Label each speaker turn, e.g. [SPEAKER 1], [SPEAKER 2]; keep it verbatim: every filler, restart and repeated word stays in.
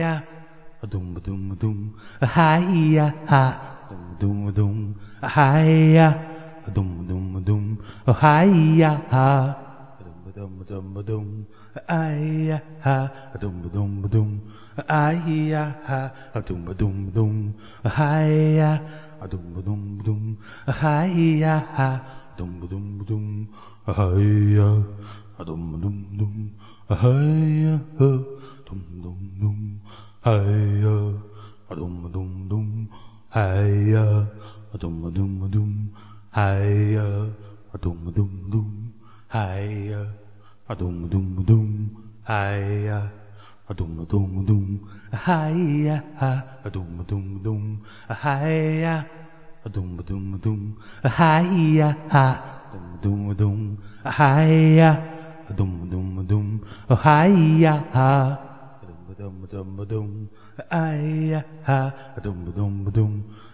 [SPEAKER 1] ya, dum dum dum, hi ya ha, dum dum dum, hi ya, dum dum dum, hi ya ha, dum dum dum, hi ya ha, dum dum dum, hi ya ha, dum dum dum, hi ya, dum dum dum, hi ya ha, dum dum dum, hi ya, dum dum dum, hi ya ha, dum dum dum, hi-ya, dum-dum-dum, hi-ya, dum-dum-dum, hi-ya, dum-dum-dum, hi-ya, dum-dum-dum, hi-ya, dum-dum-dum, hi-ya, dum-dum-dum, hi-ya, dum-dum-dum, hi-ya, dum-dum-dum, hi-ya, dum-dum-dum, hi-ya, dum dum dum dum, ay ha, dum dum dum.